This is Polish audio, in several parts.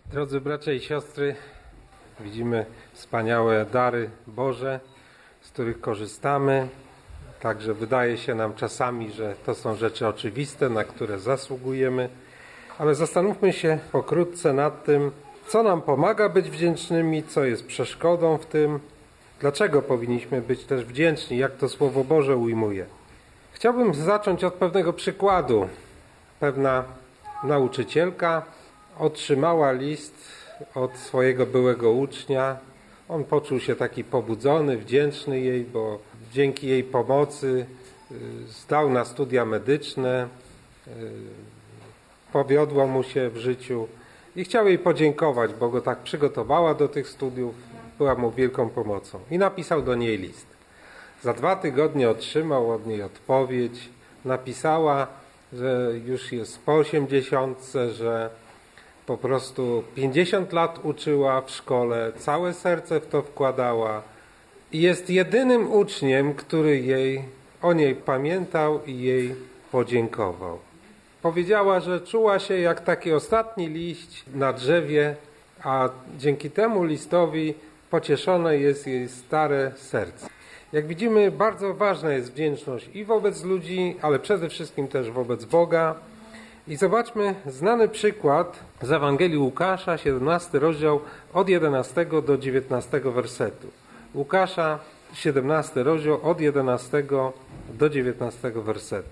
Drodzy bracia i siostry, widzimy wspaniałe dary Boże, z których korzystamy. Także wydaje się nam czasami, że to są rzeczy oczywiste, na które zasługujemy. Ale zastanówmy się pokrótce nad tym, co nam pomaga być wdzięcznymi, co jest przeszkodą w tym, dlaczego powinniśmy być też wdzięczni, jak to Słowo Boże ujmuje. Chciałbym zacząć od pewnego przykładu. Pewna nauczycielka otrzymała list od swojego byłego ucznia. On poczuł się taki pobudzony, wdzięczny jej, bo dzięki jej pomocy zdał na studia medyczne, powiodło mu się w życiu i chciał jej podziękować, bo go tak przygotowała do tych studiów, była mu wielką pomocą. I napisał do niej list. Za 2 tygodnie otrzymał od niej odpowiedź. Napisała, że już jest po 80, że po prostu 50 lat uczyła w szkole, całe serce w to wkładała i jest jedynym uczniem, który o niej pamiętał i jej podziękował. Powiedziała, że czuła się jak taki ostatni liść na drzewie, a dzięki temu listowi pocieszone jest jej stare serce. Jak widzimy, bardzo ważna jest wdzięczność i wobec ludzi, ale przede wszystkim też wobec Boga. I zobaczmy znany przykład z Ewangelii Łukasza, 17 rozdział od 11 do 19 wersetu. Łukasza, 17 rozdział od 11 do 19 wersetu.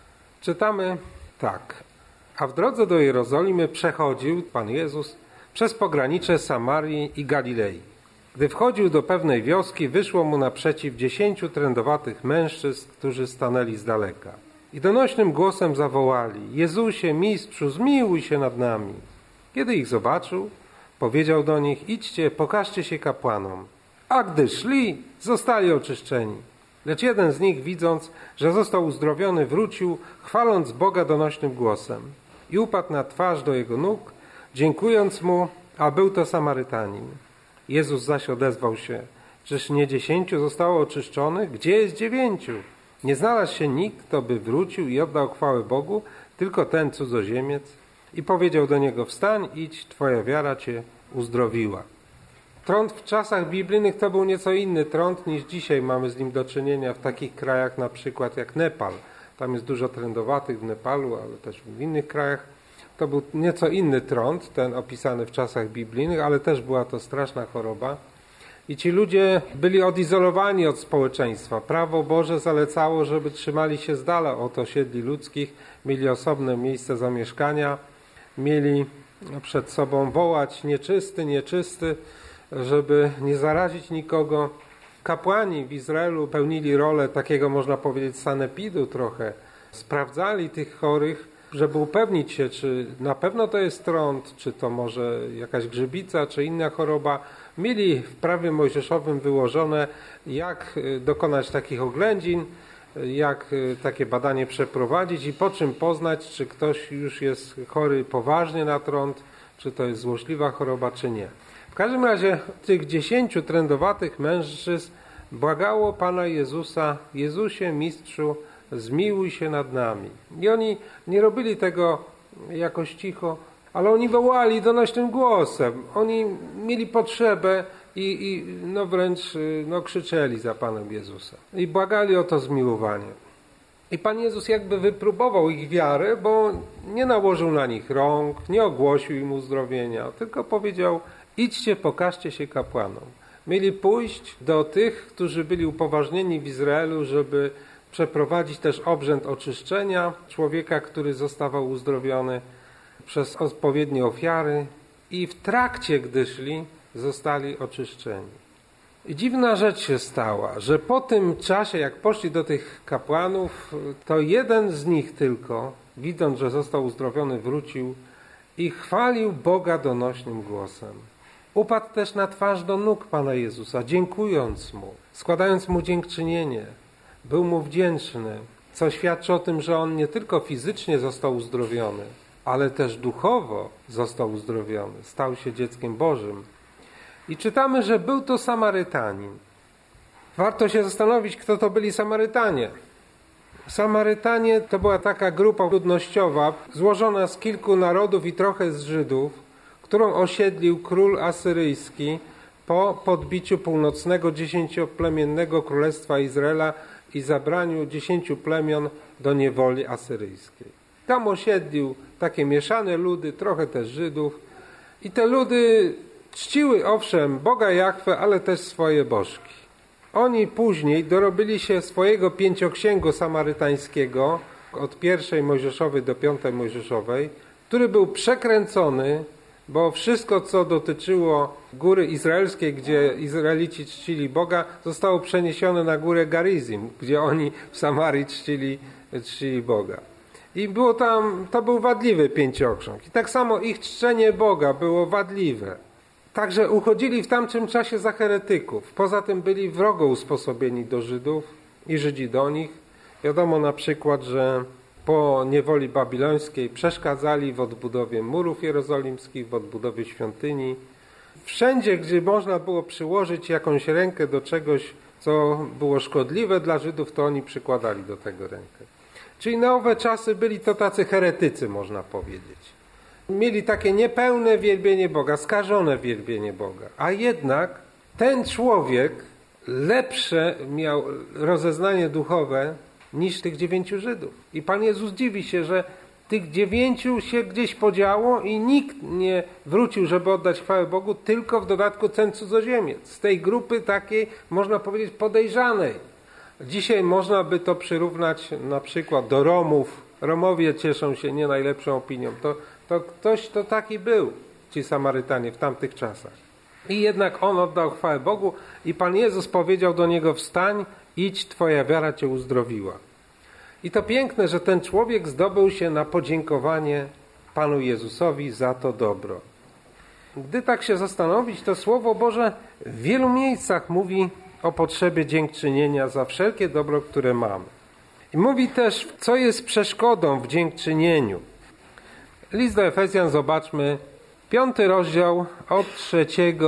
Czytamy tak. A w drodze do Jerozolimy przechodził Pan Jezus przez pogranicze Samarii i Galilei. Gdy wchodził do pewnej wioski, wyszło mu naprzeciw 10 trędowatych mężczyzn, którzy stanęli z daleka. I donośnym głosem zawołali: Jezusie, Mistrzu, zmiłuj się nad nami. Kiedy ich zobaczył, powiedział do nich: idźcie, pokażcie się kapłanom. A gdy szli, zostali oczyszczeni. Lecz jeden z nich, widząc, że został uzdrowiony, wrócił, chwaląc Boga donośnym głosem. I upadł na twarz do jego nóg, dziękując mu, a był to Samarytanin. Jezus zaś odezwał się: czyż nie 10 zostało oczyszczonych? Gdzie jest 9? Nie znalazł się nikt, kto by wrócił i oddał chwałę Bogu, tylko ten cudzoziemiec. I powiedział do niego: wstań, idź, twoja wiara cię uzdrowiła. Trąd w czasach biblijnych to był nieco inny trąd niż dzisiaj mamy z nim do czynienia w takich krajach na przykład jak Nepal. Tam jest dużo trędowatych w Nepalu, ale też w innych krajach. To był nieco inny trąd, ten opisany w czasach biblijnych, ale też była to straszna choroba. I ci ludzie byli odizolowani od społeczeństwa. Prawo Boże zalecało, żeby trzymali się z dala od osiedli ludzkich, mieli osobne miejsce zamieszkania, mieli przed sobą wołać: nieczysty, nieczysty, żeby nie zarazić nikogo. Kapłani w Izraelu pełnili rolę takiego, można powiedzieć, sanepidu trochę. Sprawdzali tych chorych, żeby upewnić się, czy na pewno to jest trąd, czy to może jakaś grzybica, czy inna choroba. Mieli w prawie mojżeszowym wyłożone, jak dokonać takich oględzin, jak takie badanie przeprowadzić i po czym poznać, czy ktoś już jest chory poważnie na trąd, czy to jest złośliwa choroba, czy nie. W każdym razie tych 10 trędowatych mężczyzn błagało Pana Jezusa: Jezusie, Mistrzu, zmiłuj się nad nami. I oni nie robili tego jakoś cicho, ale oni wołali donośnym głosem. Oni mieli potrzebę i wręcz krzyczeli za Panem Jezusem. I błagali o to zmiłowanie. I Pan Jezus jakby wypróbował ich wiarę, bo nie nałożył na nich rąk, nie ogłosił im uzdrowienia, tylko powiedział: idźcie, pokażcie się kapłanom. Mieli pójść do tych, którzy byli upoważnieni w Izraelu, żeby przeprowadzić też obrzęd oczyszczenia człowieka, który zostawał uzdrowiony przez odpowiednie ofiary, i w trakcie, gdy szli, zostali oczyszczeni. I dziwna rzecz się stała, że po tym czasie, jak poszli do tych kapłanów, to jeden z nich tylko, widząc, że został uzdrowiony, wrócił i chwalił Boga donośnym głosem. Upadł też na twarz do nóg Pana Jezusa, dziękując Mu, składając Mu dziękczynienie. Był Mu wdzięczny, co świadczy o tym, że on nie tylko fizycznie został uzdrowiony, ale też duchowo został uzdrowiony, stał się dzieckiem Bożym. I czytamy, że był to Samarytanin. Warto się zastanowić, kto to byli Samarytanie. Samarytanie to była taka grupa ludnościowa złożona z kilku narodów i trochę z Żydów, którą osiedlił król asyryjski po podbiciu północnego 10-plemiennego królestwa Izraela i zabraniu 10 plemion do niewoli asyryjskiej. Tam osiedlił takie mieszane ludy, trochę też Żydów, i te ludy czciły owszem Boga Jahwe, ale też swoje bożki. Oni później dorobili się swojego pięcioksięgu samarytańskiego od 1 Mojżeszowej do 5 Mojżeszowej, który był przekręcony, bo wszystko, co dotyczyło góry izraelskiej, gdzie Izraelici czcili Boga, zostało przeniesione na górę Garizim, gdzie oni w Samarii czcili Boga. I było tam, to był wadliwy pięciokrząg. I tak samo ich czczenie Boga było wadliwe. Także uchodzili w tamtym czasie za heretyków. Poza tym byli wrogo usposobieni do Żydów i Żydzi do nich. Wiadomo na przykład, że po niewoli babilońskiej przeszkadzali w odbudowie murów jerozolimskich, w odbudowie świątyni. Wszędzie, gdzie można było przyłożyć jakąś rękę do czegoś, co było szkodliwe dla Żydów, to oni przykładali do tego rękę. Czyli na owe czasy byli to tacy heretycy, można powiedzieć. Mieli takie niepełne wielbienie Boga, skażone wielbienie Boga. A jednak ten człowiek lepsze miał rozeznanie duchowe niż tych 9 Żydów. I Pan Jezus dziwi się, że tych 9 się gdzieś podziało i nikt nie wrócił, żeby oddać chwałę Bogu, tylko w dodatku ten cudzoziemiec. Z tej grupy takiej, można powiedzieć, podejrzanej. Dzisiaj można by to przyrównać na przykład do Romów. Romowie cieszą się nie najlepszą opinią. To ktoś to taki był, ci Samarytanie w tamtych czasach. I jednak on oddał chwałę Bogu i Pan Jezus powiedział do niego: wstań, idź, twoja wiara cię uzdrowiła. I to piękne, że ten człowiek zdobył się na podziękowanie Panu Jezusowi za to dobro. Gdy tak się zastanowić, to Słowo Boże w wielu miejscach mówi o potrzebie dziękczynienia za wszelkie dobro, które mamy. I mówi też, co jest przeszkodą w dziękczynieniu. List do Efezjan, zobaczmy, 5 rozdział od 3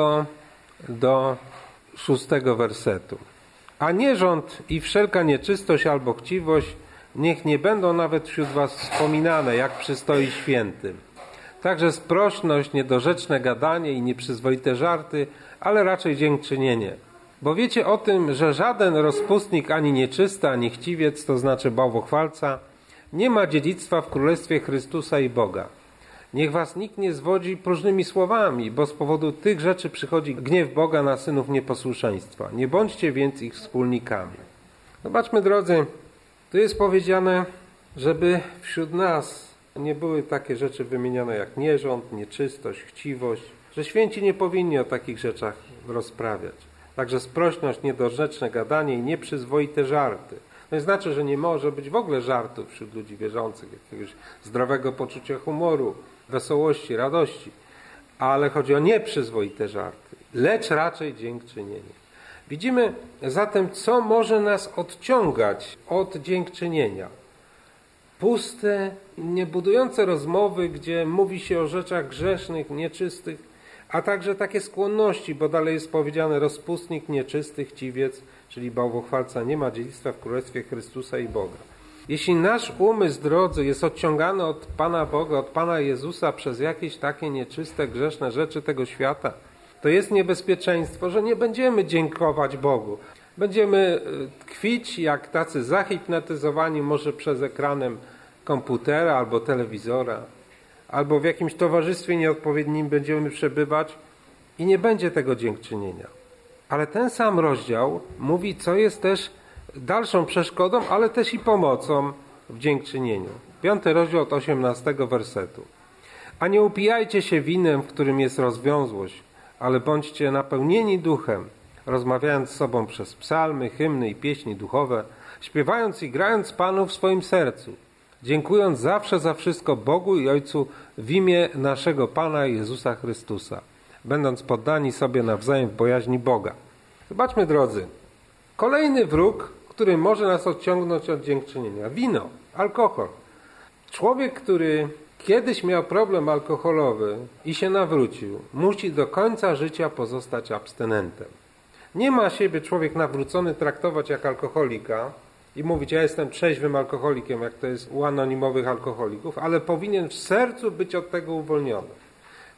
do 6 wersetu. A nierząd i wszelka nieczystość albo chciwość niech nie będą nawet wśród was wspominane, jak przystoi świętym. Także sprośność, niedorzeczne gadanie i nieprzyzwoite żarty, ale raczej dziękczynienie. Bo wiecie o tym, że żaden rozpustnik, ani nieczysty, ani chciwiec, to znaczy bałwochwalca, nie ma dziedzictwa w Królestwie Chrystusa i Boga. Niech was nikt nie zwodzi próżnymi słowami, bo z powodu tych rzeczy przychodzi gniew Boga na synów nieposłuszeństwa. Nie bądźcie więc ich wspólnikami. Zobaczmy, drodzy, tu jest powiedziane, żeby wśród nas nie były takie rzeczy wymieniane jak nierząd, nieczystość, chciwość, że święci nie powinni o takich rzeczach rozprawiać. Także sprośność, niedorzeczne gadanie i nieprzyzwoite żarty. To nie znaczy, że nie może być w ogóle żartów wśród ludzi wierzących, jakiegoś zdrowego poczucia humoru, wesołości, radości. Ale chodzi o nieprzyzwoite żarty, lecz raczej dziękczynienie. Widzimy zatem, co może nas odciągać od dziękczynienia. Puste, niebudujące rozmowy, gdzie mówi się o rzeczach grzesznych, nieczystych, a także takie skłonności, bo dalej jest powiedziane: rozpustnik, nieczysty, chciwiec, czyli bałwochwalca, nie ma dziedzictwa w Królestwie Chrystusa i Boga. Jeśli nasz umysł, drodzy, jest odciągany od Pana Boga, od Pana Jezusa przez jakieś takie nieczyste, grzeszne rzeczy tego świata, to jest niebezpieczeństwo, że nie będziemy dziękować Bogu. Będziemy tkwić jak tacy zahipnotyzowani może przez ekranem komputera albo telewizora, albo w jakimś towarzystwie nieodpowiednim będziemy przebywać i nie będzie tego dziękczynienia. Ale ten sam rozdział mówi, co jest też dalszą przeszkodą, ale też i pomocą w dziękczynieniu. 5 rozdział od 18 wersetu. A nie upijajcie się winem, w którym jest rozwiązłość, ale bądźcie napełnieni duchem, rozmawiając z sobą przez psalmy, hymny i pieśni duchowe, śpiewając i grając Panu w swoim sercu, dziękując zawsze za wszystko Bogu i Ojcu w imię naszego Pana Jezusa Chrystusa, będąc poddani sobie nawzajem w bojaźni Boga. Zobaczmy, drodzy, kolejny wróg, który może nas odciągnąć od dziękczynienia. Wino, alkohol. Człowiek, który kiedyś miał problem alkoholowy i się nawrócił, musi do końca życia pozostać abstynentem. Nie ma siebie człowiek nawrócony traktować jak alkoholika i mówić: ja jestem trzeźwym alkoholikiem, jak to jest u anonimowych alkoholików, ale powinien w sercu być od tego uwolniony.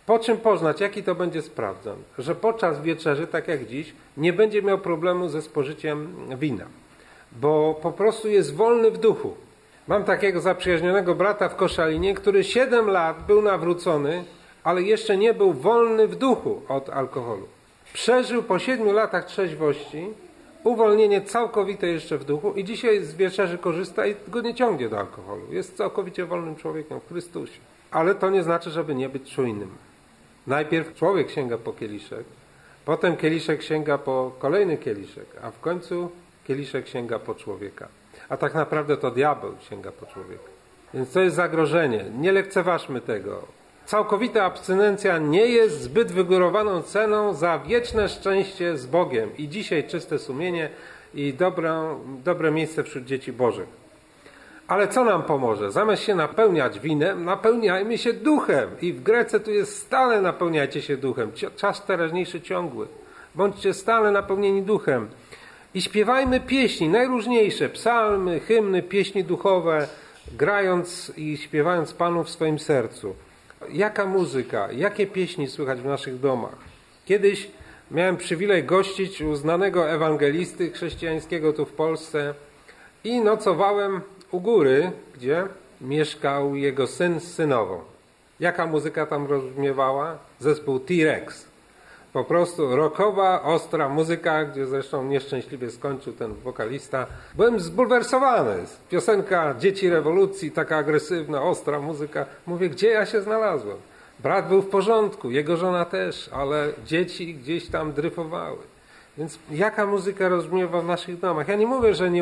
Po czym poznać, jaki to będzie sprawdzon? Że podczas wieczerzy, tak jak dziś, nie będzie miał problemu ze spożyciem wina, bo po prostu jest wolny w duchu. Mam takiego zaprzyjaźnionego brata w Koszalinie, który 7 lat był nawrócony, ale jeszcze nie był wolny w duchu od alkoholu. Przeżył po 7 latach trzeźwości uwolnienie całkowite jeszcze w duchu i dzisiaj z wieczerzy korzysta i go nie ciągnie do alkoholu. Jest całkowicie wolnym człowiekiem w Chrystusie. Ale to nie znaczy, żeby nie być czujnym. Najpierw człowiek sięga po kieliszek, potem kieliszek sięga po kolejny kieliszek, a w końcu kieliszek sięga po człowieka. A tak naprawdę to diabeł sięga po człowieka. Więc to jest zagrożenie. Nie lekceważmy tego. Całkowita abstynencja nie jest zbyt wygórowaną ceną za wieczne szczęście z Bogiem i dzisiaj czyste sumienie i dobre miejsce wśród dzieci Bożych. Ale co nam pomoże? Zamiast się napełniać winem, napełniajmy się duchem. I w Grece tu jest stale napełniajcie się duchem. Czas teraźniejszy ciągły. Bądźcie stale napełnieni duchem. I śpiewajmy pieśni najróżniejsze. Psalmy, hymny, pieśni duchowe, grając i śpiewając Panu w swoim sercu. Jaka muzyka, jakie pieśni słychać w naszych domach. Kiedyś miałem przywilej gościć u znanego ewangelisty chrześcijańskiego tu w Polsce i nocowałem u góry, gdzie mieszkał jego syn z synową. Jaka muzyka tam rozbrzmiewała? Zespół T-Rex. Po prostu rockowa, ostra muzyka, gdzie zresztą nieszczęśliwie skończył ten wokalista. Byłem zbulwersowany. Piosenka Dzieci Rewolucji, taka agresywna, ostra muzyka. Mówię, gdzie ja się znalazłem? Brat był w porządku, jego żona też, ale dzieci gdzieś tam dryfowały. Więc jaka muzyka rozbrzmiewa w naszych domach? Ja nie mówię, że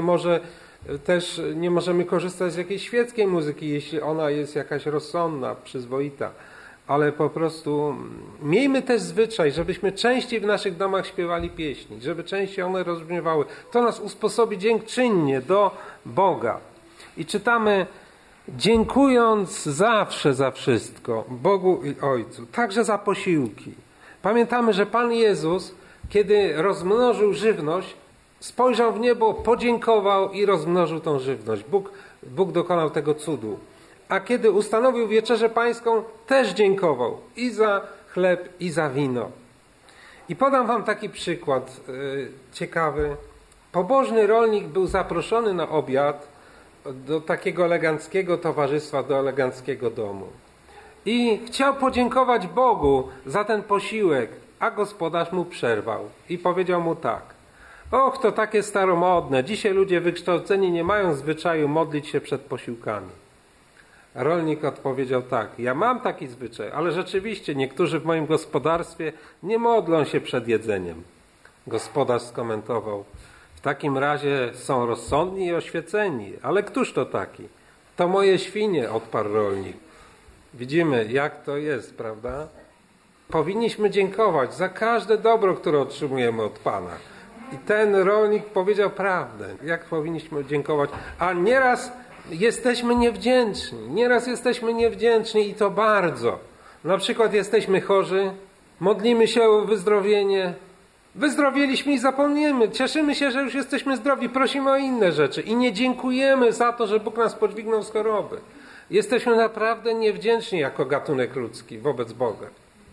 nie możemy korzystać z jakiejś świeckiej muzyki, jeśli ona jest jakaś rozsądna, przyzwoita. Ale po prostu miejmy też zwyczaj, żebyśmy częściej w naszych domach śpiewali pieśni, żeby częściej one rozbrzmiewały. To nas usposobi dziękczynnie do Boga. I czytamy, dziękując zawsze za wszystko Bogu i Ojcu, także za posiłki. Pamiętamy, że Pan Jezus, kiedy rozmnożył żywność, spojrzał w niebo, podziękował i rozmnożył tą żywność. Bóg dokonał tego cudu. A kiedy ustanowił wieczerzę pańską, też dziękował i za chleb, i za wino. I podam wam taki przykład ciekawy. Pobożny rolnik był zaproszony na obiad do takiego eleganckiego towarzystwa, do eleganckiego domu. I chciał podziękować Bogu za ten posiłek, a gospodarz mu przerwał i powiedział mu tak. Och, to takie staromodne. Dzisiaj ludzie wykształceni nie mają zwyczaju modlić się przed posiłkami. Rolnik odpowiedział tak, ja mam taki zwyczaj, ale rzeczywiście niektórzy w moim gospodarstwie nie modlą się przed jedzeniem. Gospodarz skomentował, w takim razie są rozsądni i oświeceni, ale któż to taki? To moje świnie, odparł rolnik. Widzimy, jak to jest, prawda? Powinniśmy dziękować za każde dobro, które otrzymujemy od Pana. I ten rolnik powiedział prawdę, jak powinniśmy dziękować, a nieraz jesteśmy niewdzięczni i to bardzo. Na przykład jesteśmy chorzy, modlimy się o wyzdrowienie, wyzdrowieliśmy i zapomniemy, cieszymy się, że już jesteśmy zdrowi, prosimy o inne rzeczy i nie dziękujemy za to, że Bóg nas podźwignął z choroby. Jesteśmy naprawdę niewdzięczni jako gatunek ludzki wobec Boga.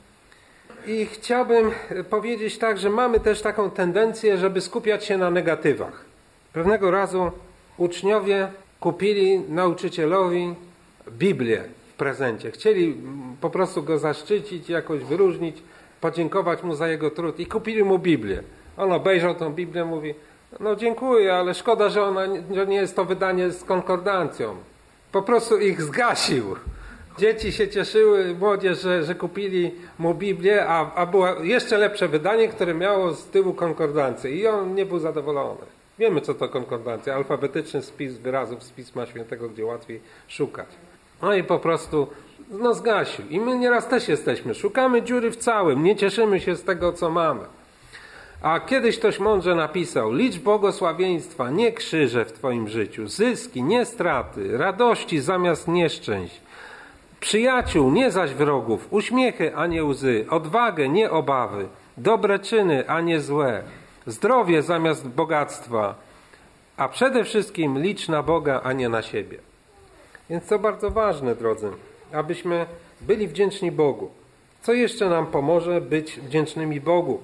I chciałbym powiedzieć tak, że mamy też taką tendencję, żeby skupiać się na negatywach. Pewnego razu uczniowie kupili nauczycielowi Biblię w prezencie. Chcieli po prostu go zaszczycić, jakoś wyróżnić, podziękować mu za jego trud i kupili mu Biblię. On obejrzał tą Biblię, mówi, no dziękuję, ale szkoda, że nie jest to wydanie z konkordancją. Po prostu ich zgasił. Dzieci się cieszyły, młodzież, że kupili mu Biblię, a było jeszcze lepsze wydanie, które miało z tyłu konkordancję i on nie był zadowolony. Wiemy, co to konkordancja, alfabetyczny spis wyrazów z Pisma Świętego, gdzie łatwiej szukać. No i po prostu zgasił. I my nieraz też jesteśmy. Szukamy dziury w całym, nie cieszymy się z tego, co mamy. A kiedyś ktoś mądrze napisał, licz błogosławieństwa, nie krzyże w twoim życiu, zyski, nie straty, radości zamiast nieszczęść, przyjaciół, nie zaś wrogów, uśmiechy, a nie łzy, odwagę, nie obawy, dobre czyny, a nie złe, zdrowie zamiast bogactwa, a przede wszystkim licz na Boga, a nie na siebie. Więc to bardzo ważne, drodzy, abyśmy byli wdzięczni Bogu. Co jeszcze nam pomoże być wdzięcznymi Bogu?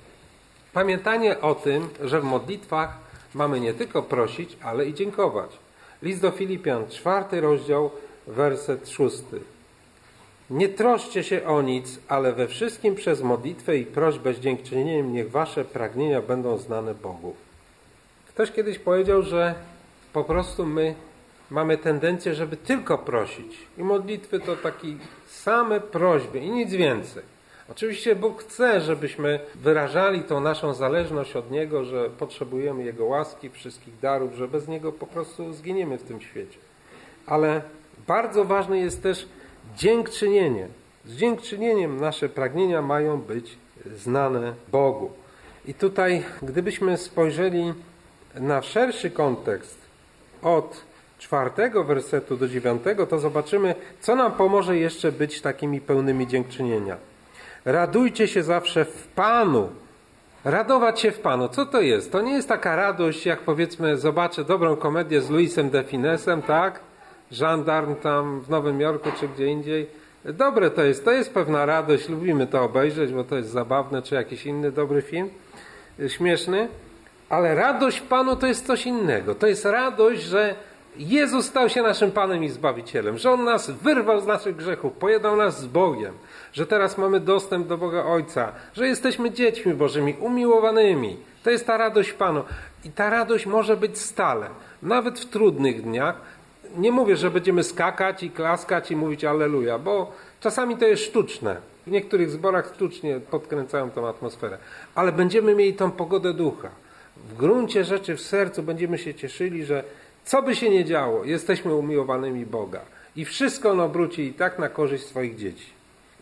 Pamiętanie o tym, że w modlitwach mamy nie tylko prosić, ale i dziękować. List do Filipian, 4 rozdział, werset 6. Nie troszcie się o nic, ale we wszystkim przez modlitwę i prośbę z dziękczynieniem niech wasze pragnienia będą znane Bogu. Ktoś kiedyś powiedział, że po prostu my mamy tendencję, żeby tylko prosić. I modlitwy to takie same prośby i nic więcej. Oczywiście Bóg chce, żebyśmy wyrażali tą naszą zależność od Niego, że potrzebujemy Jego łaski, wszystkich darów, że bez Niego po prostu zginiemy w tym świecie. Ale bardzo ważne jest też dziękczynienie. Z dziękczynieniem nasze pragnienia mają być znane Bogu. I tutaj, gdybyśmy spojrzeli na szerszy kontekst od 4 wersetu do 9, to zobaczymy, co nam pomoże jeszcze być takimi pełnymi dziękczynienia. Radujcie się zawsze w Panu. Radować się w Panu. Co to jest? To nie jest taka radość, jak powiedzmy, zobaczę dobrą komedię z Louisem de Finesem, tak? Żandarm tam w Nowym Jorku czy gdzie indziej. Dobre to jest pewna radość, lubimy to obejrzeć, bo to jest zabawne, czy jakiś inny dobry film, śmieszny. Ale radość w Panu to jest coś innego. To jest radość, że Jezus stał się naszym Panem i Zbawicielem, że On nas wyrwał z naszych grzechów, pojednał nas z Bogiem, że teraz mamy dostęp do Boga Ojca, że jesteśmy dziećmi Bożymi, umiłowanymi. To jest ta radość w Panu. I ta radość może być stale, nawet w trudnych dniach. Nie mówię, że będziemy skakać i klaskać i mówić Alleluja, bo czasami to jest sztuczne. W niektórych zborach sztucznie podkręcają tą atmosferę. Ale będziemy mieli tą pogodę ducha. W gruncie rzeczy, w sercu będziemy się cieszyli, że co by się nie działo, jesteśmy umiłowanymi Boga. I wszystko On obróci i tak na korzyść swoich dzieci.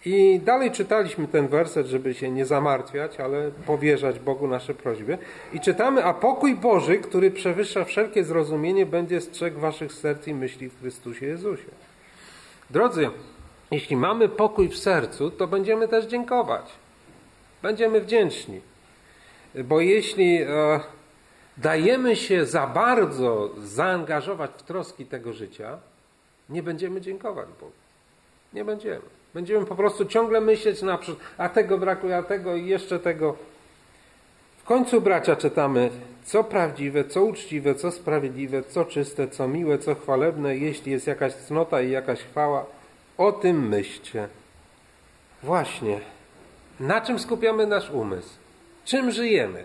I dalej czytaliśmy ten werset, żeby się nie zamartwiać, ale powierzać Bogu nasze prośby. I czytamy, a pokój Boży, który przewyższa wszelkie zrozumienie, będzie strzegł waszych serc i myśli w Chrystusie Jezusie. Drodzy, jeśli mamy pokój w sercu, to będziemy też dziękować. Będziemy wdzięczni. Bo jeśli dajemy się za bardzo zaangażować w troski tego życia, nie będziemy dziękować Bogu. Nie będziemy. Będziemy po prostu ciągle myśleć naprzód, a tego brakuje, a tego i jeszcze tego. W końcu, bracia, czytamy, co prawdziwe, co uczciwe, co sprawiedliwe, co czyste, co miłe, co chwalebne, jeśli jest jakaś cnota i jakaś chwała, o tym myślcie. Właśnie. Na czym skupiamy nasz umysł? Czym żyjemy?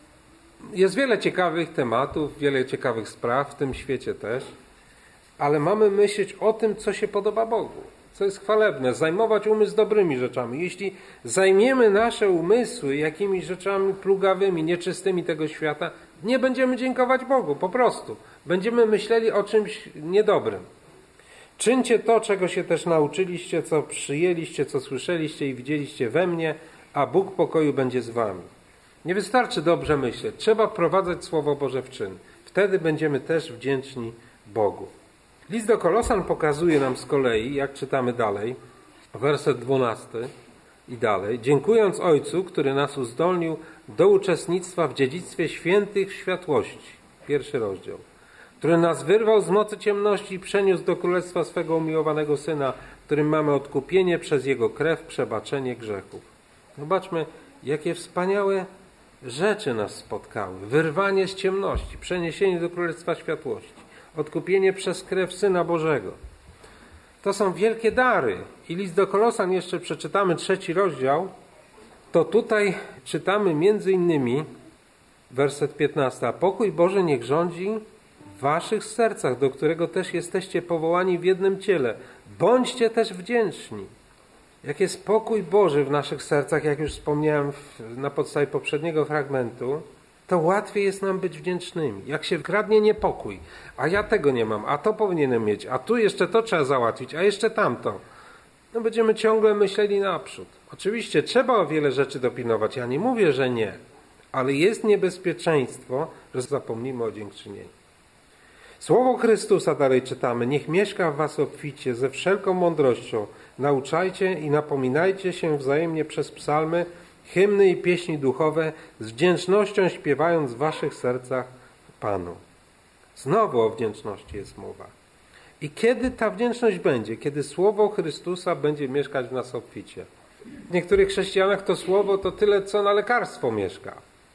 Jest wiele ciekawych tematów, wiele ciekawych spraw w tym świecie też, ale mamy myśleć o tym, co się podoba Bogu, co jest chwalebne, zajmować umysł dobrymi rzeczami. Jeśli zajmiemy nasze umysły jakimiś rzeczami plugawymi, nieczystymi tego świata, nie będziemy dziękować Bogu, po prostu. Będziemy myśleli o czymś niedobrym. Czyńcie to, czego się też nauczyliście, co przyjęliście, co słyszeliście i widzieliście we mnie, a Bóg pokoju będzie z wami. Nie wystarczy dobrze myśleć, trzeba wprowadzać Słowo Boże w czyn. Wtedy będziemy też wdzięczni Bogu. List do Kolosan pokazuje nam z kolei, jak czytamy dalej, werset 12 i dalej, dziękując Ojcu, który nas uzdolnił do uczestnictwa w dziedzictwie świętych w światłości, 1 rozdział, który nas wyrwał z mocy ciemności i przeniósł do królestwa swego umiłowanego Syna, w którym mamy odkupienie przez Jego krew, przebaczenie grzechów. Zobaczmy, jakie wspaniałe rzeczy nas spotkały. Wyrwanie z ciemności, przeniesienie do królestwa światłości. Odkupienie przez krew Syna Bożego. To są wielkie dary. I list do Kolosan jeszcze przeczytamy 3 rozdział, to tutaj czytamy między innymi werset 15. A pokój Boży niech rządzi w waszych sercach, do którego też jesteście powołani w jednym ciele. Bądźcie też wdzięczni. Jak jest pokój Boży w naszych sercach, jak już wspomniałem na podstawie poprzedniego fragmentu, to łatwiej jest nam być wdzięcznymi. Jak się kradnie niepokój, a ja tego nie mam, a to powinienem mieć, a tu jeszcze to trzeba załatwić, a jeszcze tamto. No będziemy ciągle myśleli naprzód. Oczywiście trzeba o wiele rzeczy dopilnować, ja nie mówię, że nie, ale jest niebezpieczeństwo, że zapomnimy o dziękczynieniu. Słowo Chrystusa dalej czytamy, niech mieszka w was obficie, ze wszelką mądrością. Nauczajcie i napominajcie się wzajemnie przez psalmy, hymny i pieśni duchowe, z wdzięcznością śpiewając w waszych sercach Panu. Znowu o wdzięczności jest mowa. I kiedy ta wdzięczność będzie? Kiedy Słowo Chrystusa będzie mieszkać w nas obficie. W niektórych chrześcijanach to słowo to tyle, co na lekarstwo mieszka.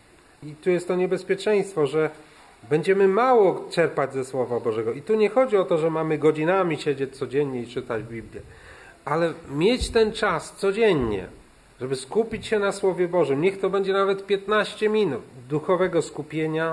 I tu jest to niebezpieczeństwo, że będziemy mało czerpać ze Słowa Bożego. I tu nie chodzi o to, że mamy godzinami siedzieć codziennie i czytać Biblię, ale mieć ten czas codziennie, żeby skupić się na Słowie Bożym. Niech to będzie nawet 15 minut duchowego skupienia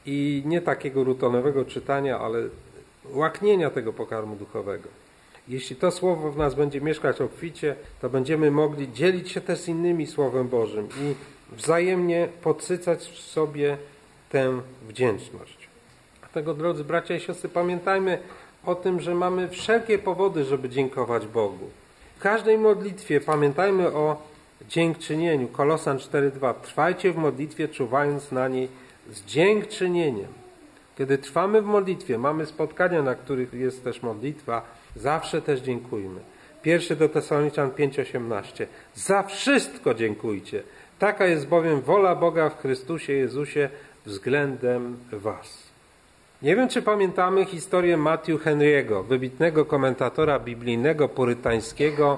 i nie takiego rutonowego czytania, ale łaknienia tego pokarmu duchowego. Jeśli to Słowo w nas będzie mieszkać obficie, to będziemy mogli dzielić się też z innymi Słowem Bożym i wzajemnie podsycać w sobie tę wdzięczność. Dlatego, drodzy bracia i siostry, pamiętajmy o tym, że mamy wszelkie powody, żeby dziękować Bogu. W każdej modlitwie pamiętajmy o dziękczynieniu. Kolosan 4:2. Trwajcie w modlitwie, czuwając na niej z dziękczynieniem. Kiedy trwamy w modlitwie, mamy spotkania, na których jest też modlitwa, zawsze też dziękujmy. 1 do Tesaloniczan 5:18. Za wszystko dziękujcie. Taka jest bowiem wola Boga w Chrystusie Jezusie względem was. Nie wiem, czy pamiętamy historię Matthew Henry'ego, wybitnego komentatora biblijnego, purytańskiego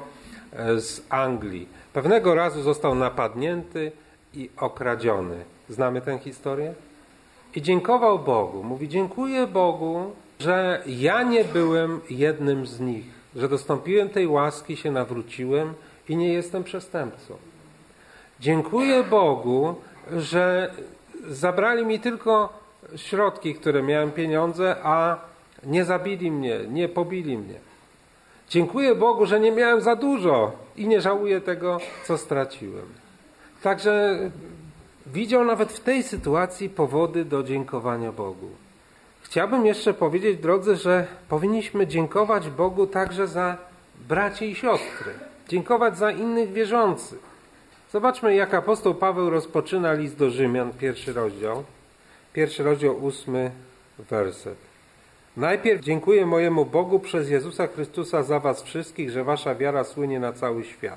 z Anglii. Pewnego razu został napadnięty i okradziony. Znamy tę historię? I dziękował Bogu. Mówi, dziękuję Bogu, że ja nie byłem jednym z nich, że dostąpiłem tej łaski, się nawróciłem i nie jestem przestępcą. Dziękuję Bogu, że zabrali mi tylko środki, które miałem, pieniądze, a nie zabili mnie, nie pobili mnie. Dziękuję Bogu, że nie miałem za dużo i nie żałuję tego, co straciłem. Także widział nawet w tej sytuacji powody do dziękowania Bogu. Chciałbym jeszcze powiedzieć, drodzy, że powinniśmy dziękować Bogu także za braci i siostry. Dziękować za innych wierzących. Zobaczmy, jak apostoł Paweł rozpoczyna list do Rzymian, 1 rozdział. 1 rozdział, 8 werset. Najpierw dziękuję mojemu Bogu przez Jezusa Chrystusa za was wszystkich, że wasza wiara słynie na cały świat.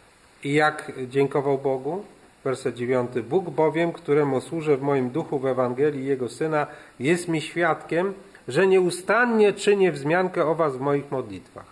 I jak dziękował Bogu? Werset 9. Bóg bowiem, któremu służę w moim duchu w Ewangelii Jego Syna, jest mi świadkiem, że nieustannie czynię wzmiankę o was w moich modlitwach.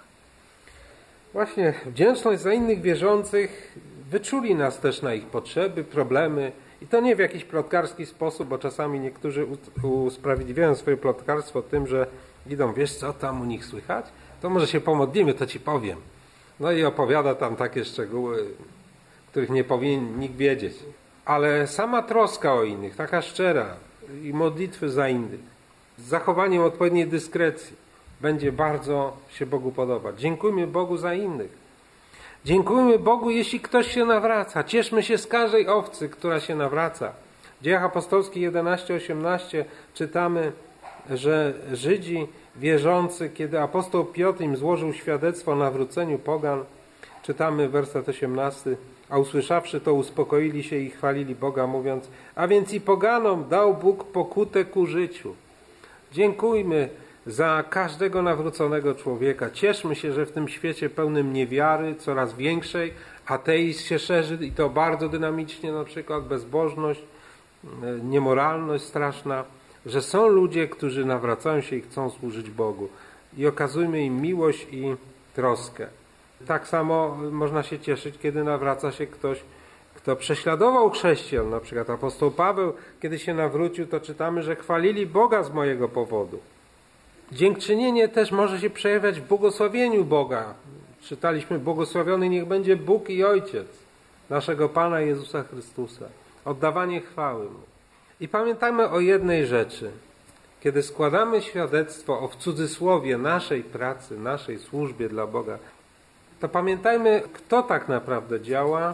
Właśnie wdzięczność za innych wierzących wyczuli nas też na ich potrzeby, problemy. I to nie w jakiś plotkarski sposób, bo czasami niektórzy usprawiedliwiają swoje plotkarstwo tym, że idą, wiesz co tam u nich słychać? To może się pomodlimy, to ci powiem. No i opowiada tam takie szczegóły, których nie powinien nikt wiedzieć. Ale sama troska o innych, taka szczera i modlitwy za innych, z zachowaniem odpowiedniej dyskrecji, będzie bardzo się Bogu podobać. Dziękujmy Bogu za innych. Dziękujmy Bogu, jeśli ktoś się nawraca. Cieszmy się z każdej owcy, która się nawraca. W Dziejach Apostolskich 11:18 czytamy, że Żydzi wierzący, kiedy apostoł Piotr im złożył świadectwo o nawróceniu pogan, czytamy werset 18, a usłyszawszy to, uspokoili się i chwalili Boga, mówiąc, a więc i poganom dał Bóg pokutę ku życiu. Dziękujmy za każdego nawróconego człowieka. Cieszmy się, że w tym świecie pełnym niewiary, coraz większej, ateizm się szerzy i to bardzo dynamicznie, na przykład bezbożność, niemoralność straszna, że są ludzie, którzy nawracają się i chcą służyć Bogu. I okazujmy im miłość i troskę. Tak samo można się cieszyć, kiedy nawraca się ktoś, kto prześladował chrześcijan. Na przykład apostoł Paweł, kiedy się nawrócił, to czytamy, że chwalili Boga z mojego powodu. Dziękczynienie też może się przejawiać w błogosławieniu Boga. Czytaliśmy, błogosławiony niech będzie Bóg i Ojciec naszego Pana Jezusa Chrystusa. Oddawanie chwały Mu. I pamiętajmy o jednej rzeczy. Kiedy składamy świadectwo o w cudzysłowie naszej pracy, naszej służbie dla Boga, to pamiętajmy, kto tak naprawdę działa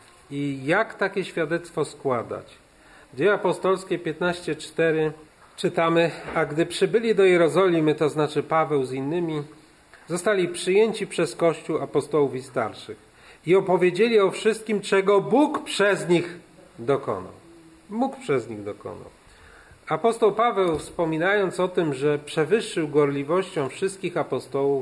i jak takie świadectwo składać. Dzieje apostolskie 15:4 czytamy, a gdy przybyli do Jerozolimy, to znaczy Paweł z innymi, zostali przyjęci przez Kościół apostołów i starszych i opowiedzieli o wszystkim, czego Bóg przez nich dokonał. Bóg przez nich dokonał. Apostoł Paweł, wspominając o tym, że przewyższył gorliwością wszystkich apostołów,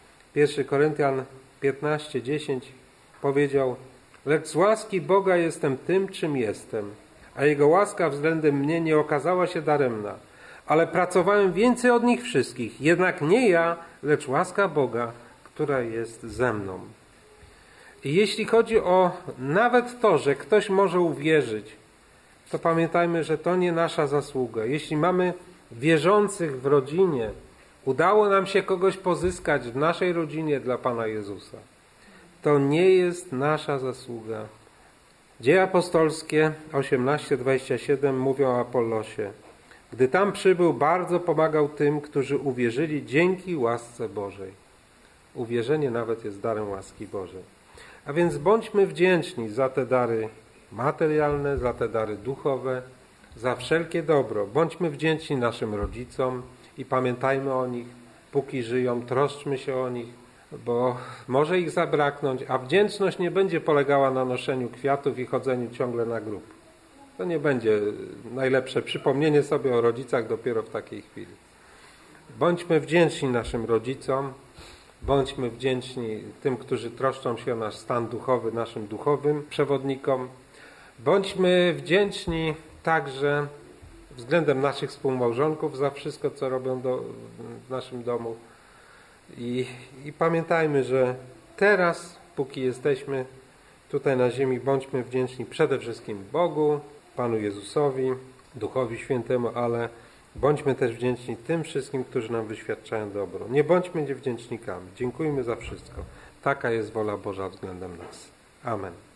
1 Koryntian 15:10 powiedział, lecz z łaski Boga jestem tym, czym jestem, a Jego łaska względem mnie nie okazała się daremna, ale pracowałem więcej od nich wszystkich, jednak nie ja, lecz łaska Boga, która jest ze mną. I jeśli chodzi o nawet to, że ktoś może uwierzyć, to pamiętajmy, że to nie nasza zasługa. Jeśli mamy wierzących w rodzinie, udało nam się kogoś pozyskać w naszej rodzinie dla Pana Jezusa, to nie jest nasza zasługa. Dzieje apostolskie 18:27 mówią o Apollosie. Gdy tam przybył, bardzo pomagał tym, którzy uwierzyli dzięki łasce Bożej. Uwierzenie nawet jest darem łaski Bożej. A więc bądźmy wdzięczni za te dary materialne, za te dary duchowe, za wszelkie dobro. Bądźmy wdzięczni naszym rodzicom i pamiętajmy o nich, póki żyją, troszczmy się o nich, bo może ich zabraknąć, a wdzięczność nie będzie polegała na noszeniu kwiatów i chodzeniu ciągle na grób. To nie będzie najlepsze przypomnienie sobie o rodzicach dopiero w takiej chwili. Bądźmy wdzięczni naszym rodzicom, bądźmy wdzięczni tym, którzy troszczą się o nasz stan duchowy, naszym duchowym przewodnikom. Bądźmy wdzięczni także względem naszych współmałżonków za wszystko, co robią w naszym domu. I pamiętajmy, że teraz, póki jesteśmy tutaj na ziemi, bądźmy wdzięczni przede wszystkim Bogu, Panu Jezusowi, Duchowi Świętemu, ale bądźmy też wdzięczni tym wszystkim, którzy nam wyświadczają dobro. Nie bądźmy niewdzięcznikami. Dziękujmy za wszystko. Taka jest wola Boża względem nas. Amen.